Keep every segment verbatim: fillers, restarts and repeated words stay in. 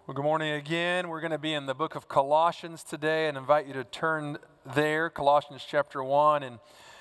Well, good morning again. We're going to be in the book of Colossians today and invite you to turn there, Colossians chapter one. And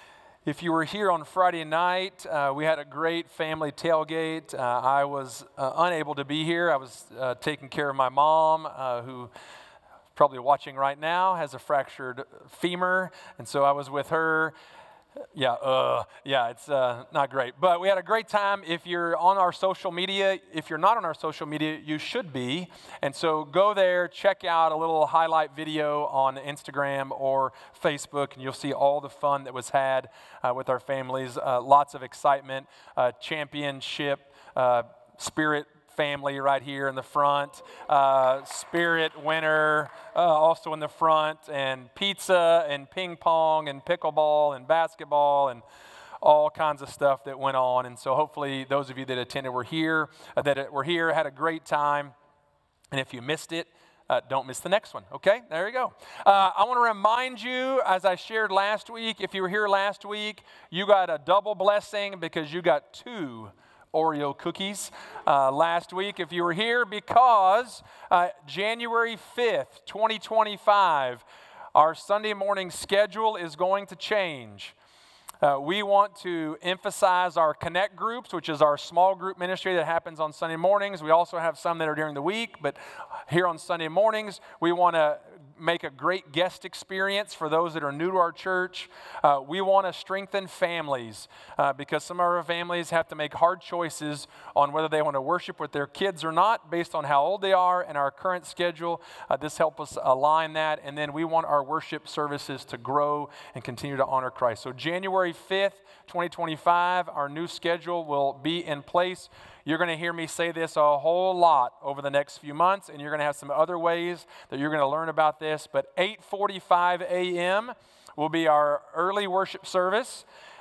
if you were here on Friday night, uh, we had a great family tailgate. Uh, I was uh, unable to be here. I was uh, taking care of my mom, uh, who probably watching right now, has a fractured femur. And so I was with her. Yeah, uh, yeah, it's uh, not great. But we had a great time. If you're on our social media, if you're not on our social media, you should be. And so go there, check out a little highlight video on Instagram or Facebook, and you'll see all the fun that was had uh, with our families. Uh, lots of excitement, uh, championship, uh, spirit family right here in the front, uh, spirit winner uh, also in the front, and pizza and ping pong and pickleball and basketball and all kinds of stuff that went on. And so hopefully those of you that attended were here, uh, that were here, had a great time. And if you missed it, Uh, don't miss the next one, okay? There you go. Uh, I want to remind you, as I shared last week, if you were here last week, you got a double blessing because you got two Oreo cookies uh, last week if you were here, because uh, January fifth, twenty twenty-five, our Sunday morning schedule is going to change. Uh, we want to emphasize our Connect groups, which is our small group ministry that happens on Sunday mornings. We also have some that are during the week, but here on Sunday mornings, we want to make a great guest experience for those that are new to our church. Uh, we want to strengthen families uh, because some of our families have to make hard choices on whether they want to worship with their kids or not based on how old they are and our current schedule. Uh, this helps us align that, and then we want our worship services to grow and continue to honor Christ. So January fifth, twenty twenty-five, our new schedule will be in place. You're going to hear me say this a whole lot over the next few months, and you're going to have some other ways that you're going to learn about this. But eight forty-five a.m. will be our early worship service.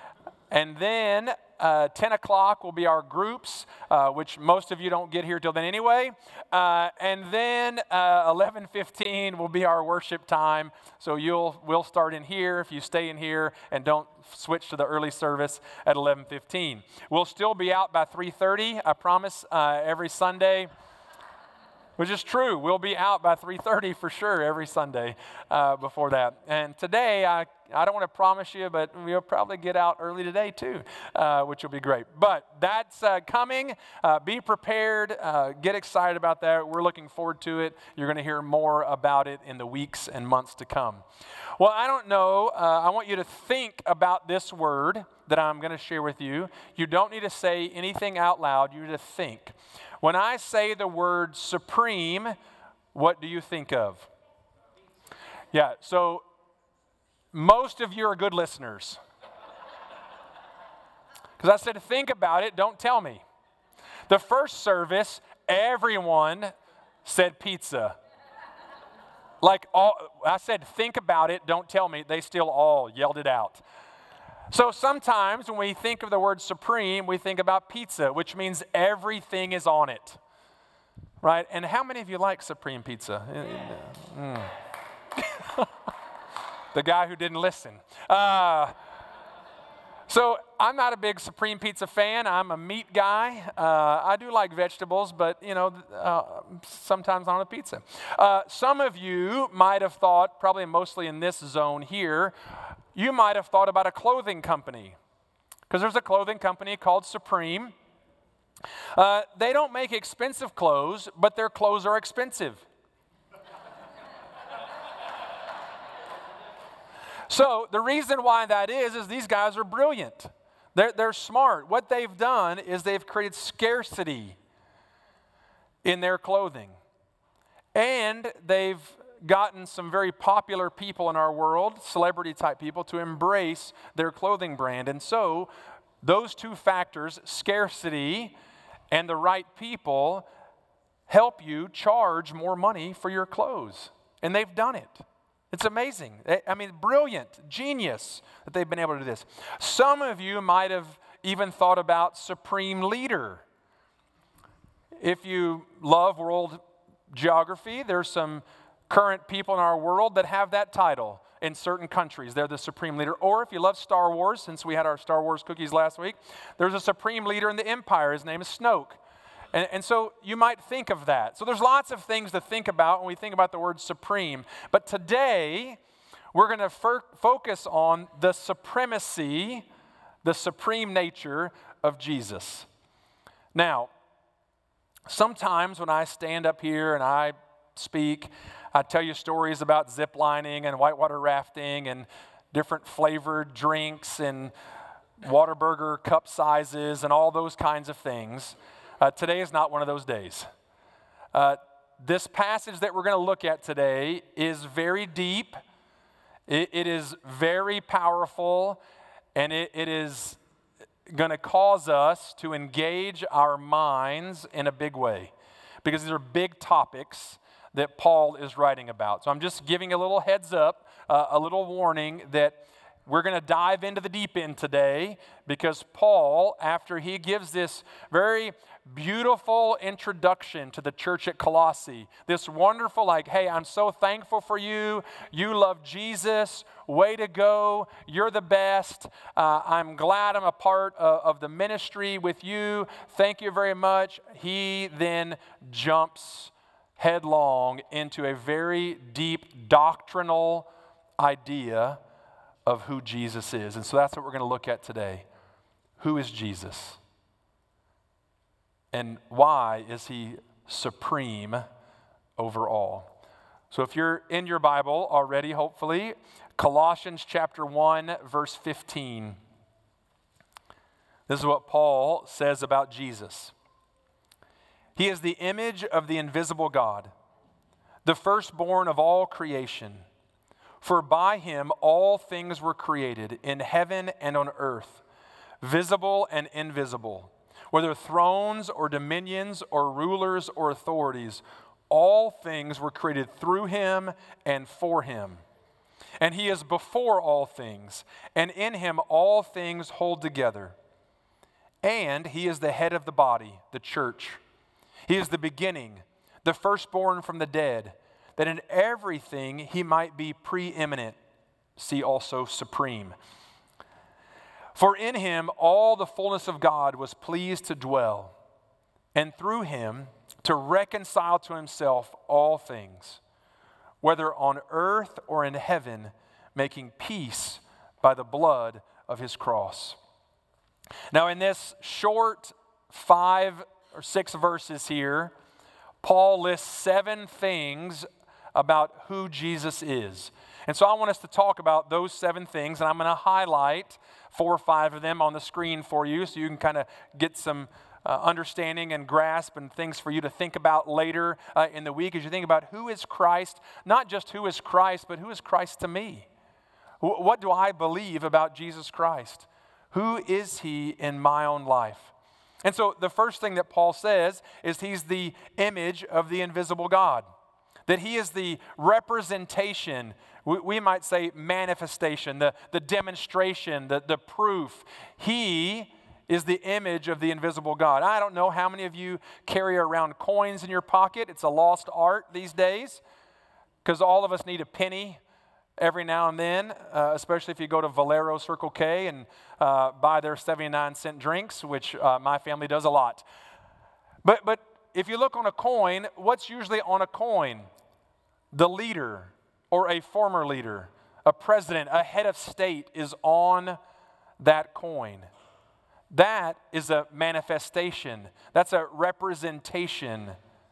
And then uh, ten o'clock will be our groups, uh, which most of you don't get here till then anyway. Uh, and then uh, eleven fifteen will be our worship time. So you'll we'll start in here if you stay in here and don't switch to the early service at eleven fifteen. We'll still be out by three thirty, I promise, uh, every Sunday. Which is true. We'll be out by three thirty for sure every Sunday uh, before that. And today, I, I don't want to promise you, but we'll probably get out early today too, uh, which will be great. But that's uh, coming. Uh, be prepared. Uh, get excited about that. We're looking forward to it. You're going to hear more about it in the weeks and months to come. Well, I don't know. Uh, I want you to think about this word that I'm going to share with you. You don't need to say anything out loud. You need to think. When I say the word supreme, what do you think of? Yeah, so most of you are good listeners. Because I said, think about it, don't tell me. The first service, everyone said pizza. Like, all, I said, think about it, don't tell me. They still all yelled it out. So sometimes when we think of the word supreme, we think about pizza, which means everything is on it, right? And how many of you like supreme pizza? Mm. The guy who didn't listen. Uh, so I'm not a big supreme pizza fan. I'm a meat guy. Uh, I do like vegetables, but, you know, uh, sometimes on a pizza. Uh, some of you might have thought, probably mostly in this zone here, you might have thought about a clothing company, because there's a clothing company called Supreme. Uh, they don't make expensive clothes, but their clothes are expensive. So the reason why that is, is these guys are brilliant. They're, they're smart. What they've done is they've created scarcity in their clothing. And they've gotten some very popular people in our world, celebrity type people, to embrace their clothing brand. And so those two factors, scarcity and the right people, help you charge more money for your clothes. And they've done it. It's amazing. I mean, brilliant, genius that they've been able to do this. Some of you might have even thought about supreme leader. If you love world geography, there's some current people in our world that have that title in certain countries. They're the supreme leader. Or if you love Star Wars, since we had our Star Wars cookies last week, there's a supreme leader in the Empire. His name is Snoke. And, and so you might think of that. So there's lots of things to think about when we think about the word supreme. But today, we're going to fir- focus on the supremacy, the supreme nature of Jesus. Now, sometimes when I stand up here and I speak, I tell you stories about zip lining and whitewater rafting and different flavored drinks and Whataburger cup sizes and all those kinds of things. Uh, today is not one of those days. Uh, this passage that we're going to look at today is very deep. It, it is very powerful, and it, it is going to cause us to engage our minds in a big way, because these are big topics that Paul is writing about. So I'm just giving a little heads up, uh, a little warning that we're going to dive into the deep end today, because Paul, after he gives this very beautiful introduction to the church at Colossae, this wonderful, like, hey, I'm so thankful for you. You love Jesus. Way to go. You're the best. Uh, I'm glad I'm a part of, of the ministry with you. Thank you very much. He then jumps headlong into a very deep doctrinal idea of who Jesus is. And so that's what we're going to look at today. Who is Jesus? And why is he supreme over all? So if you're in your Bible already, hopefully, Colossians chapter one, verse fifteen. This is what Paul says about Jesus. He is the image of the invisible God, the firstborn of all creation. For by him all things were created, in heaven and on earth, visible and invisible, whether thrones or dominions or rulers or authorities. All things were created through him and for him. And he is before all things, and in him all things hold together. And he is the head of the body, the church. He is the beginning, the firstborn from the dead, that in everything he might be preeminent. See also supreme. For in him all the fullness of God was pleased to dwell, and through him to reconcile to himself all things, whether on earth or in heaven, making peace by the blood of his cross. Now in this short five or six verses here, Paul lists seven things about who Jesus is. And so I want us to talk about those seven things, and I'm going to highlight four or five of them on the screen for you so you can kind of get some uh, understanding and grasp and things for you to think about later uh, in the week as you think about who is Christ, not just who is Christ, but who is Christ to me. W- what do I believe about Jesus Christ? Who is he in my own life? And so the first thing that Paul says is he's the image of the invisible God. That he is the representation, we, we might say manifestation, the, the demonstration, the, the proof. He is the image of the invisible God. I don't know how many of you carry around coins in your pocket. It's a lost art these days, because all of us need a penny every now and then, uh, especially if you go to Valero Circle K and uh, buy their seventy-nine cent drinks, which uh, my family does a lot. But, but if you look on a coin, what's usually on a coin? The leader or a former leader, a president, a head of state is on that coin. That is a manifestation. That's a representation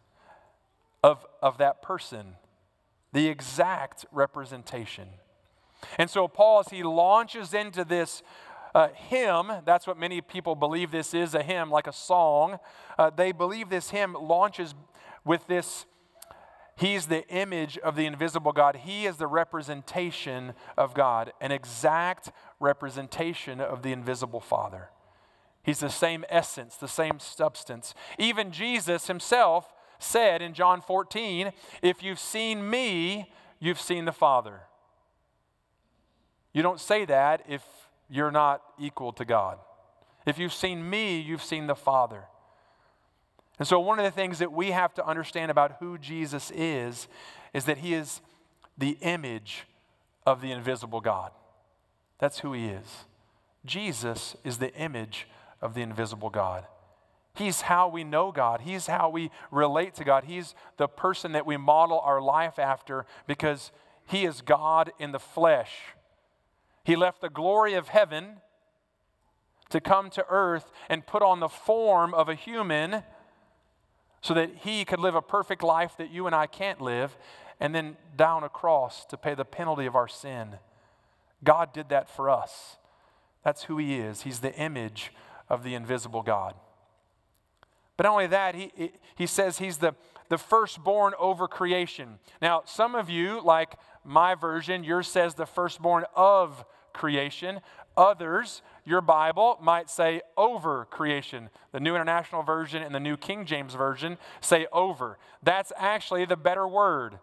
of, of that person. The exact representation. And so Paul, as he launches into this uh, hymn, that's what many people believe this is, a hymn, like a song. Uh, they believe this hymn launches with this, he's the image of the invisible God. He is the representation of God, an exact representation of the invisible Father. He's the same essence, the same substance. Even Jesus himself said in John fourteen, if you've seen me, you've seen the Father. You don't say that if you're not equal to God. If you've seen me, you've seen the Father. And so one of the things that we have to understand about who Jesus is, is that he is the image of the invisible God. That's who he is. Jesus is the image of the invisible God. He's how we know God. He's how we relate to God. He's the person that we model our life after because He is God in the flesh. He left the glory of heaven to come to earth and put on the form of a human so that He could live a perfect life that you and I can't live, and then die on a cross to pay the penalty of our sin. God did that for us. That's who He is. He's the image of the invisible God. But not only that, he, he says He's the, the firstborn over creation. Now, some of you, like my version, yours says the firstborn of creation. Others, your Bible might say over creation. The New International Version and the New King James Version say over. That's actually the better word.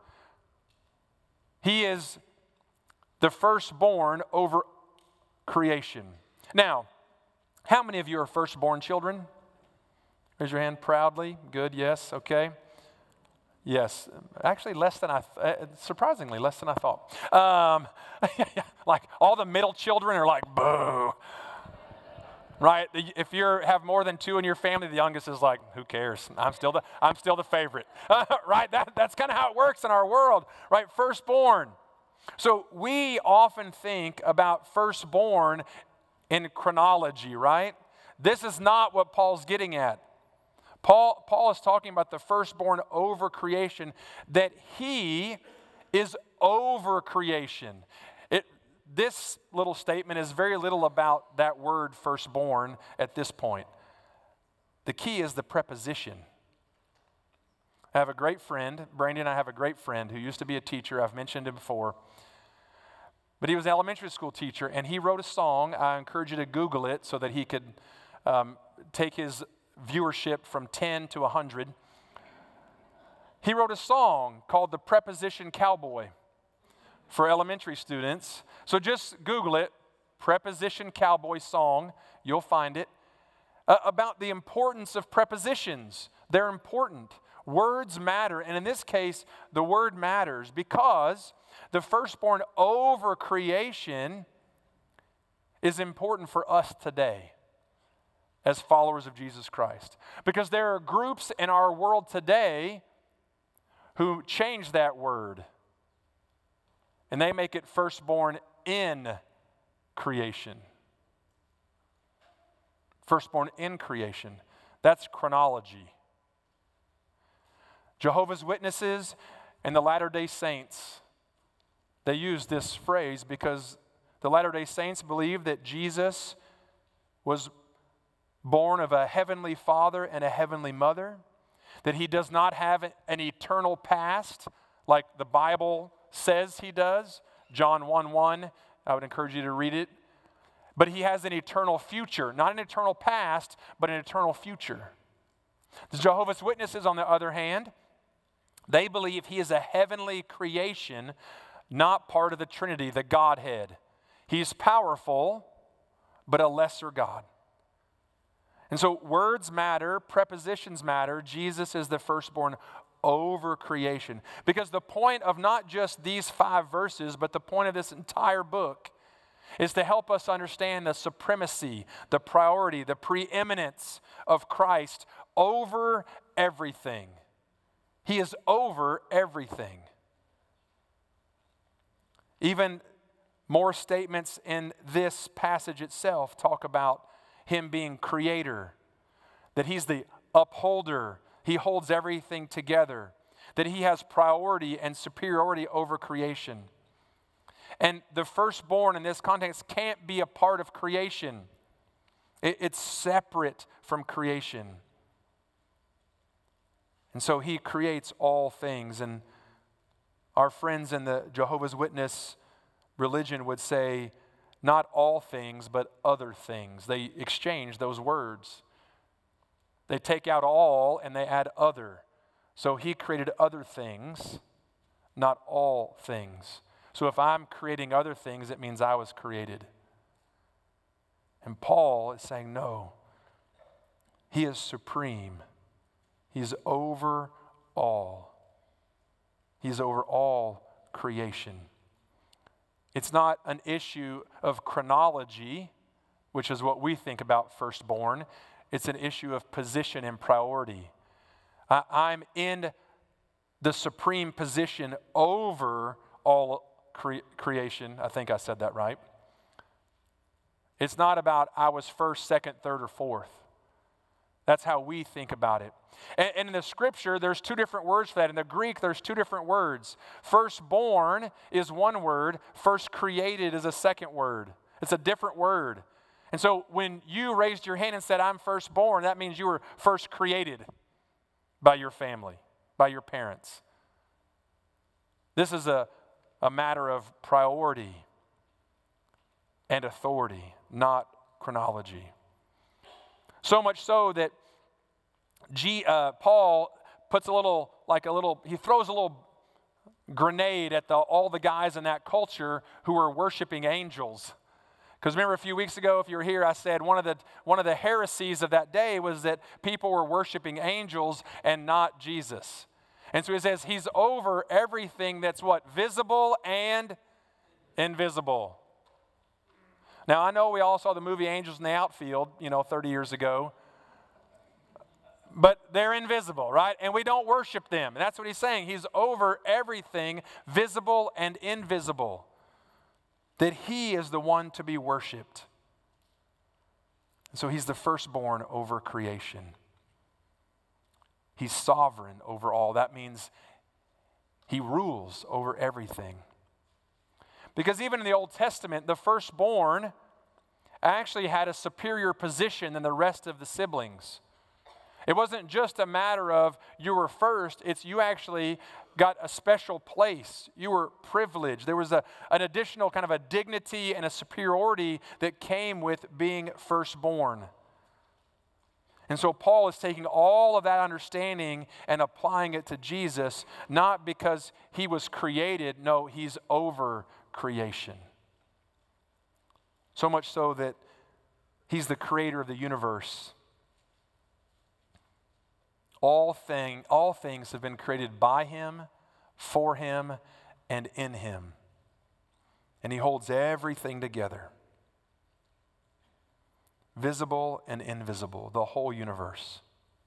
He is the firstborn over creation. Now, how many of you are firstborn children? Raise your hand proudly. Good, yes, okay. Yes, actually less than I, th- surprisingly less than I thought. Um, like all the middle children are like, boo. Right? If you have more than two in your family, the youngest is like, who cares? I'm still the, I'm still the favorite. Right? That, that's kind of how it works in our world. Right? Firstborn. So we often think about firstborn in chronology, right? This is not what Paul's getting at. Paul, Paul is talking about the firstborn over creation, that He is over creation. It, this little statement is very little about that word firstborn at this point. The key is the preposition. I have a great friend, Brandon and I have a great friend who used to be a teacher. I've mentioned him before. But he was an elementary school teacher, and he wrote a song. I encourage you to Google it so that he could um, take his viewership from ten to one hundred. He wrote a song called The Preposition Cowboy for elementary students. So just Google it, Preposition Cowboy song. You'll find it. Uh, about the importance of prepositions. They're important. Words matter. And in this case, the word matters because the firstborn over creation is important for us today as followers of Jesus Christ. Because there are groups in our world today who change that word and they make it firstborn in creation. Firstborn in creation. That's chronology. Jehovah's Witnesses and the Latter-day Saints, they use this phrase because the Latter-day Saints believe that Jesus was born of a heavenly father and a heavenly mother, that He does not have an eternal past like the Bible says He does. John one one, I would encourage you to read it. But He has an eternal future, not an eternal past, but an eternal future. The Jehovah's Witnesses, on the other hand, they believe He is a heavenly creation, not part of the Trinity, the Godhead. He's powerful, but a lesser God. And so words matter, prepositions matter. Jesus is the firstborn over creation. Because the point of not just these five verses, but the point of this entire book is to help us understand the supremacy, the priority, the preeminence of Christ over everything. He is over everything. Even more statements in this passage itself talk about Him being creator, that He's the upholder, He holds everything together, that He has priority and superiority over creation. And the firstborn in this context can't be a part of creation. It, it's separate from creation. And so He creates all things. And our friends in the Jehovah's Witness religion would say, not all things, but other things. They exchange those words. They take out all and they add other. So He created other things, not all things. So if I'm creating other things, it means I was created. And Paul is saying, no, He is supreme. He's over all. He's over all creation. It's not an issue of chronology, which is what we think about firstborn. It's an issue of position and priority. I, I'm in the supreme position over all cre- creation. I think I said that right. It's not about I was first, second, third, or fourth. That's how we think about it. And, and in the scripture, there's two different words for that. In the Greek, there's two different words. Firstborn is one word. First created is a second word. It's a different word. And so when you raised your hand and said, I'm firstborn, that means you were first created by your family, by your parents. This is a, a matter of priority and authority, not chronology. So much so that G, uh, Paul puts a little, like a little, he throws a little grenade at the, all the guys in that culture who were worshiping angels. Because remember a few weeks ago, if you were here, I said one of the one of the heresies of that day was that people were worshiping angels and not Jesus. And so he says he's over everything that's what? Visible and invisible. Now, I know we all saw the movie Angels in the Outfield, you know, thirty years ago. But they're invisible, right? And we don't worship them. And that's what he's saying. He's over everything, visible and invisible. That he is the one to be worshiped. So he's the firstborn over creation. He's sovereign over all. That means he rules over everything. Because even in the Old Testament, the firstborn actually had a superior position than the rest of the siblings. It wasn't just a matter of you were first, it's you actually got a special place. You were privileged. There was a, an additional kind of a dignity and a superiority that came with being firstborn. And so Paul is taking all of that understanding and applying it to Jesus, not because he was created, no, he's over creation. So much so that he's the creator of the universe. All, thing, all things have been created by him, for him, and in him. And he holds everything together. Visible and invisible, the whole universe.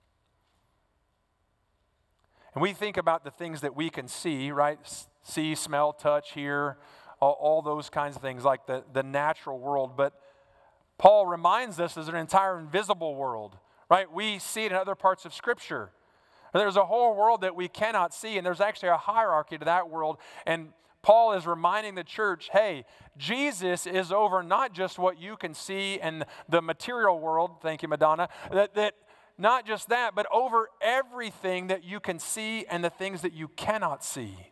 And we think about the things that we can see, right? See, smell, touch, hear, all, all those kinds of things like the, the natural world. But Paul reminds us there's an entire invisible world. Right? We see it in other parts of Scripture. There's a whole world that we cannot see, and there's actually a hierarchy to that world. And Paul is reminding the church, hey, Jesus is over not just what you can see in the material world, thank you, Madonna, that, that not just that, but over everything that you can see and the things that you cannot see.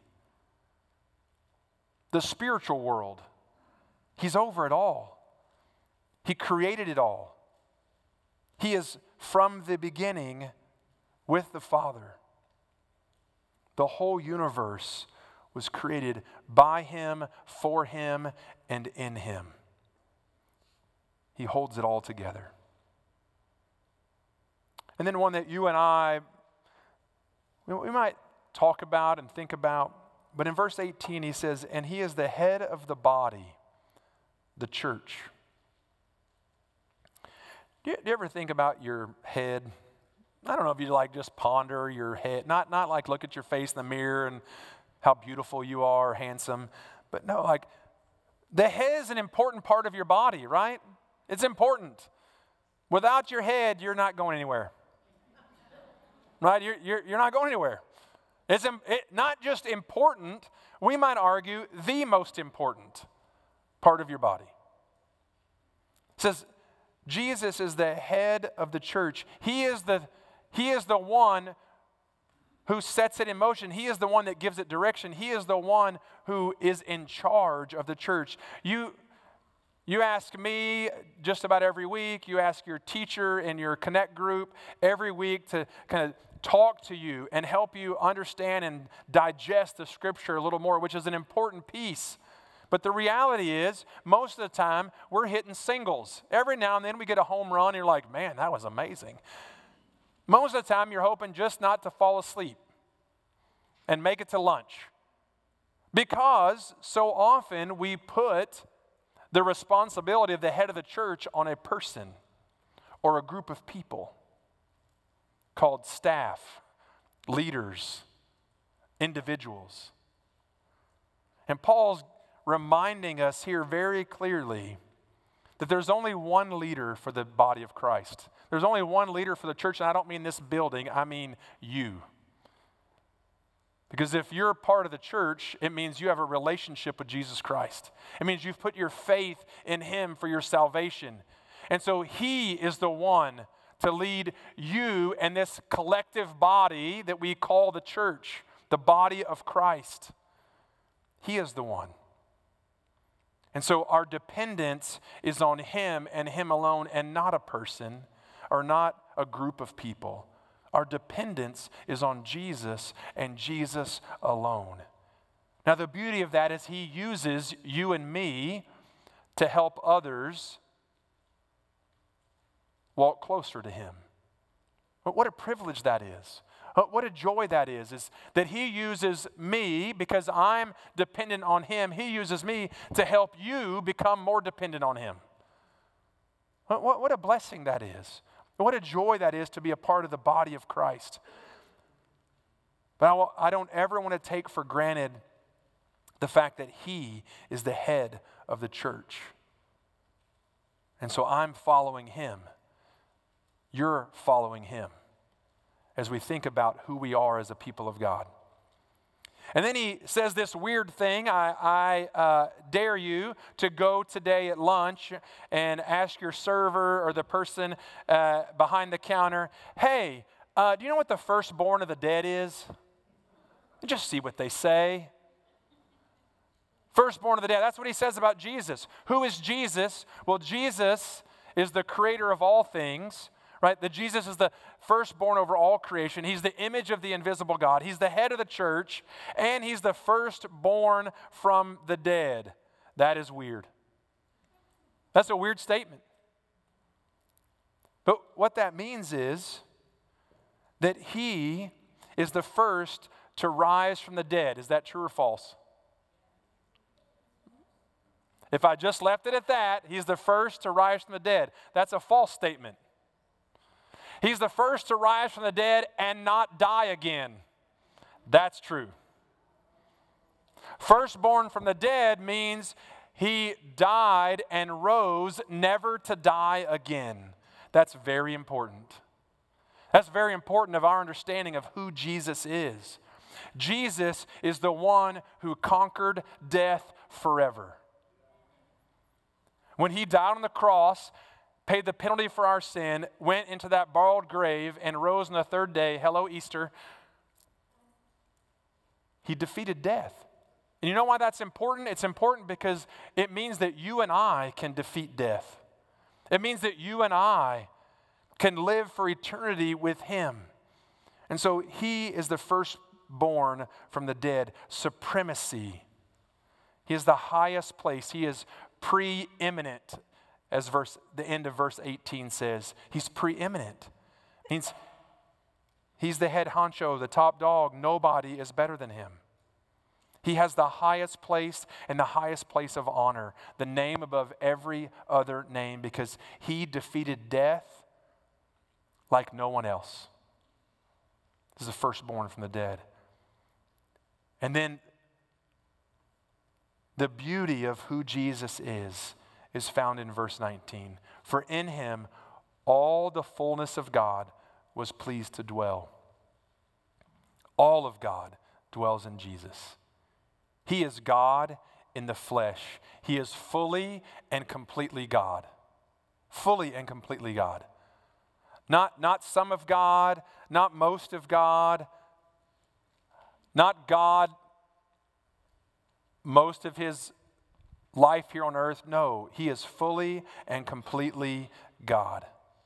The spiritual world. He's over it all. He created it all. He is from the beginning with the Father. The whole universe was created by him, for him, and in him. He holds it all together. And then one that you and I, we might talk about and think about, but in verse eighteen he says, and he is the head of the body, the church. Do you, do you ever think about your head? I don't know if you like just ponder your head, not, not like look at your face in the mirror and how beautiful you are, handsome, but no, like the head is an important part of your body, right? It's important. Without your head, you're not going anywhere. Right? You're, you're, you're not going anywhere. It's it, not just important, we might argue the most important part of your body. It says, Jesus is the head of the church. He is the, he is the one who sets it in motion. He is the one that gives it direction. He is the one who is in charge of the church. You, you ask me just about every week. You ask your teacher in your Connect group every week to kind of talk to you and help you understand and digest the Scripture a little more, which is an important piece. But the reality is, most of the time, we're hitting singles. Every now and then we get a home run, and you're like, man, that was amazing. Most of the time, you're hoping just not to fall asleep and make it to lunch. Because so often we put the responsibility of the head of the church on a person or a group of people called staff, leaders, individuals. And Paul's reminding us here very clearly that there's only one leader for the body of Christ. There's only one leader for the church, and I don't mean this building, I mean you. Because if you're a part of the church, it means you have a relationship with Jesus Christ. It means you've put your faith in Him for your salvation. And so He is the one to lead you and this collective body that we call the church, the body of Christ. He is the one. And so our dependence is on Him and Him alone, and not a person or not a group of people. Our dependence is on Jesus and Jesus alone. Now, the beauty of that is He uses you and me to help others walk closer to Him. But what a privilege that is. What a joy that is, is that He uses me because I'm dependent on Him. He uses me to help you become more dependent on Him. What, what, what a blessing that is. What a joy that is to be a part of the body of Christ. But I, I don't ever want to take for granted the fact that He is the head of the church. And so I'm following Him. You're following Him as we think about who we are as a people of God. And then he says this weird thing, I, I uh, dare you to go today at lunch and ask your server or the person uh, behind the counter, hey, uh, do you know what the firstborn of the dead is? Just see what they say. Firstborn of the dead, that's what he says about Jesus. Who is Jesus? Well, Jesus is the creator of all things. Right? That Jesus is the firstborn over all creation. He's the image of the invisible God. He's the head of the church, and He's the firstborn from the dead. That is weird. That's a weird statement. But what that means is that He is the first to rise from the dead. Is that true or false? If I just left it at that, He's the first to rise from the dead. That's a false statement. He's the first to rise from the dead and not die again. That's true. Firstborn from the dead means He died and rose never to die again. That's very important. That's very important of our understanding of who Jesus is. Jesus is the one who conquered death forever. When He died on the cross, paid the penalty for our sin, went into that borrowed grave, and rose on the third day. Hello, Easter. He defeated death. And you know why that's important? It's important because it means that you and I can defeat death. It means that you and I can live for eternity with Him. And so He is the firstborn from the dead. Supremacy. He is the highest place. He is preeminent. As verse, the end of verse eighteen says, He's preeminent. Means He's the head honcho, the top dog. Nobody is better than Him. He has the highest place and the highest place of honor, the name above every other name, because He defeated death like no one else. This is the firstborn from the dead. And then the beauty of who Jesus is is found in verse nineteen. For in Him all the fullness of God was pleased to dwell. All of God dwells in Jesus. He is God in the flesh. He is fully and completely God. Fully and completely God. Not, not some of God, not most of God, not God most of His life here on earth. No, He is fully and completely God.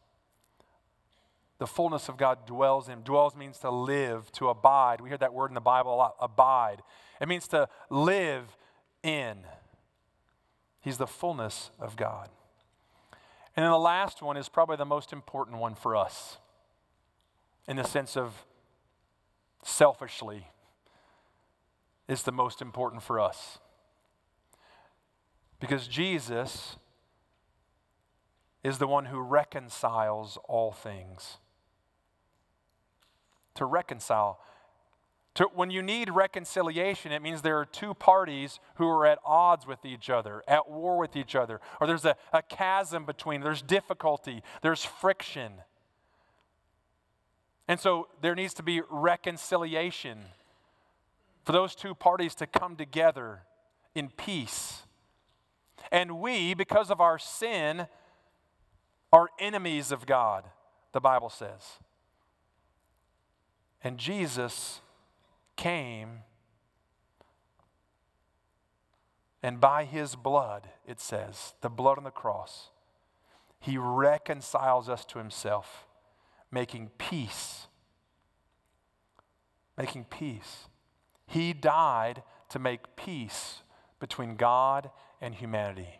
The fullness of God dwells in Him. Dwells means to live, to abide. We hear that word in the Bible a lot, abide. It means to live in. He's the fullness of God. And then the last one is probably the most important one for us, in the sense of selfishly, is the most important for us. Because Jesus is the one who reconciles all things. To reconcile. To, when you need reconciliation, it means there are two parties who are at odds with each other, at war with each other, or there's a, a chasm between, there's difficulty, there's friction. And so there needs to be reconciliation for those two parties to come together in peace. And we, because of our sin, are enemies of God, the Bible says. And Jesus came, and by his blood, it says, the blood on the cross, he reconciles us to himself, making peace. Making peace. He died to make peace between God and humanity.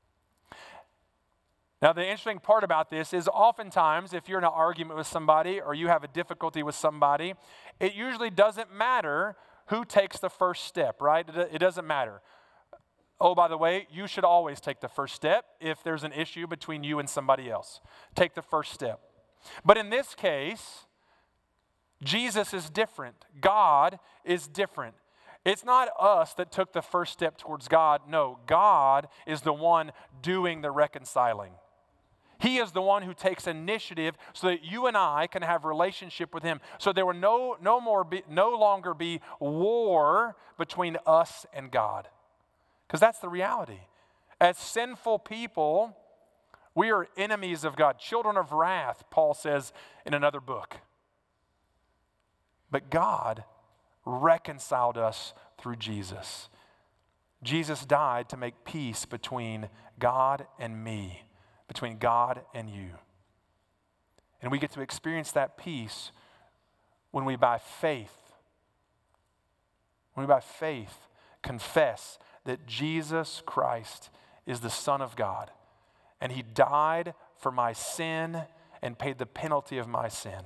Now, the interesting part about this is oftentimes if you're in an argument with somebody or you have a difficulty with somebody, it usually doesn't matter who takes the first step, right? It doesn't matter. Oh, by the way, you should always take the first step if there's an issue between you and somebody else. Take the first step. But in this case, Jesus is different. God is different. It's not us that took the first step towards God. No, God is the one doing the reconciling. He is the one who takes initiative so that you and I can have relationship with him. So there will no, no, more be, no longer be war between us and God. Because that's the reality. As sinful people, we are enemies of God, children of wrath, Paul says in another book. But God reconciled us through Jesus. Jesus died to make peace between God and me, between God and you. And we get to experience that peace when we by faith, when we by faith confess that Jesus Christ is the Son of God, and he died for my sin and paid the penalty of my sin.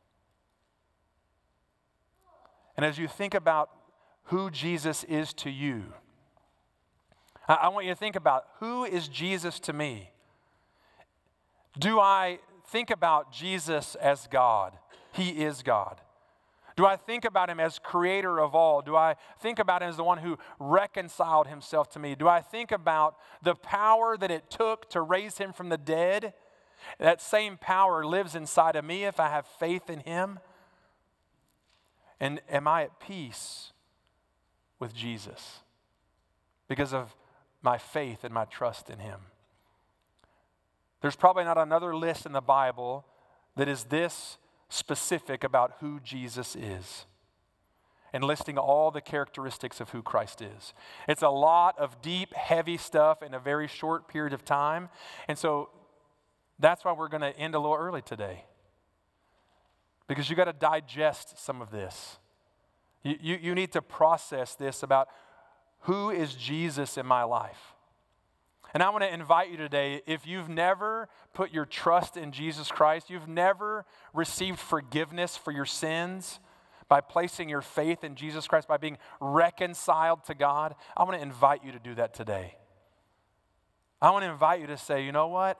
And as you think about who Jesus is to you, I, I want you to think about, who is Jesus to me? Do I think about Jesus as God? He is God. Do I think about him as creator of all? Do I think about him as the one who reconciled himself to me? Do I think about the power that it took to raise him from the dead? That same power lives inside of me if I have faith in him. And am I at peace with Jesus because of my faith and my trust in him? There's probably not another list in the Bible that is this specific about who Jesus is and listing all the characteristics of who Christ is. It's a lot of deep, heavy stuff in a very short period of time. And so that's why we're going to end a little early today. Because you got to digest some of this. You, you, you need to process this about who is Jesus in my life. And I want to invite you today, if you've never put your trust in Jesus Christ, you've never received forgiveness for your sins by placing your faith in Jesus Christ, by being reconciled to God, I want to invite you to do that today. I want to invite you to say, you know what?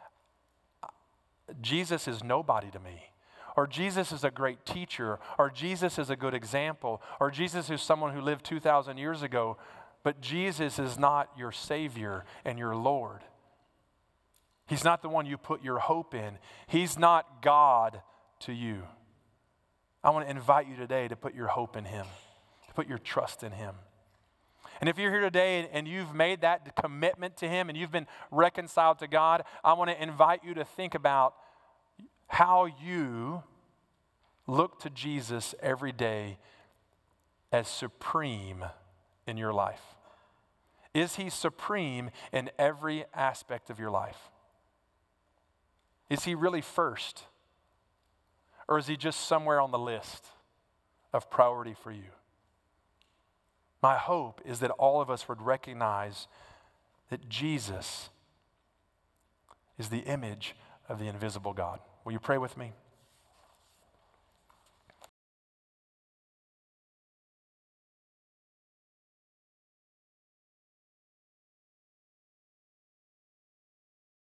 Jesus is nobody to me. Or Jesus is a great teacher. Or Jesus is a good example. Or Jesus is someone who lived two thousand years ago. But Jesus is not your Savior and your Lord. He's not the one you put your hope in. He's not God to you. I want to invite you today to put your hope in him, to put your trust in him. And if you're here today and you've made that commitment to him and you've been reconciled to God, I want to invite you to think about how you look to Jesus every day as supreme in your life. Is he supreme in every aspect of your life? Is he really first? Or is he just somewhere on the list of priority for you? My hope is that all of us would recognize that Jesus is the image of the invisible God. Will you pray with me?